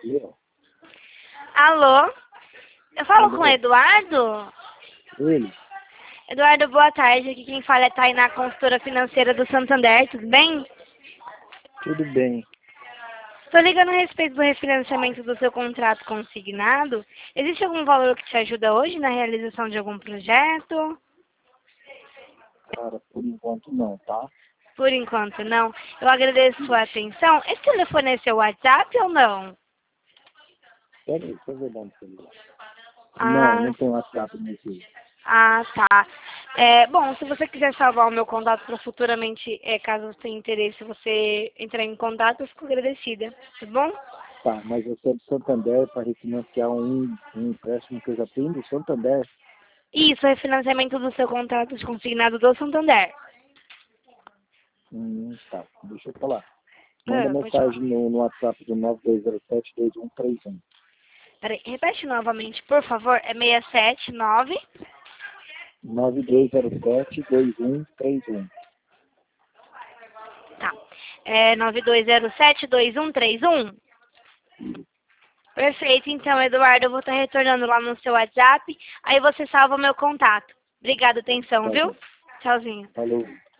Alô? Alô? Eu falo com o Alô? Eduardo? Ele? Eduardo, boa tarde. Aqui quem fala é Tainá, consultora financeira do Santander, tudo bem? Tudo bem. Estou ligando a respeito do refinanciamento do seu contrato consignado. Existe algum valor que te ajuda hoje na realização de algum projeto? Cara, por enquanto não, tá? Por enquanto, não. Eu agradeço sua atenção. Esse telefone é seu WhatsApp ou não? Pera aí, deixa eu ver lá no celular. Ah, Não tem WhatsApp nesse aí. tá. Bom, se você quiser salvar o meu contato para futuramente, caso você tenha interesse, você entrar em contato, eu fico agradecida, tá bom? Tá, mas eu sou do Santander para refinanciar um empréstimo que eu já tenho do Santander. Isso, refinanciamento do seu contrato de consignado do Santander. Tá. Deixa eu falar. Manda Pode falar. mensagem no WhatsApp do 9207-2131. Peraí, repete novamente, por favor. É 679. 9207-2131. Tá. É 9207-2131. Perfeito, então, Eduardo, eu vou estar retornando lá no seu WhatsApp. Aí você salva o meu contato. Obrigada, atenção, Tá viu? bom. Tchauzinho. Falou.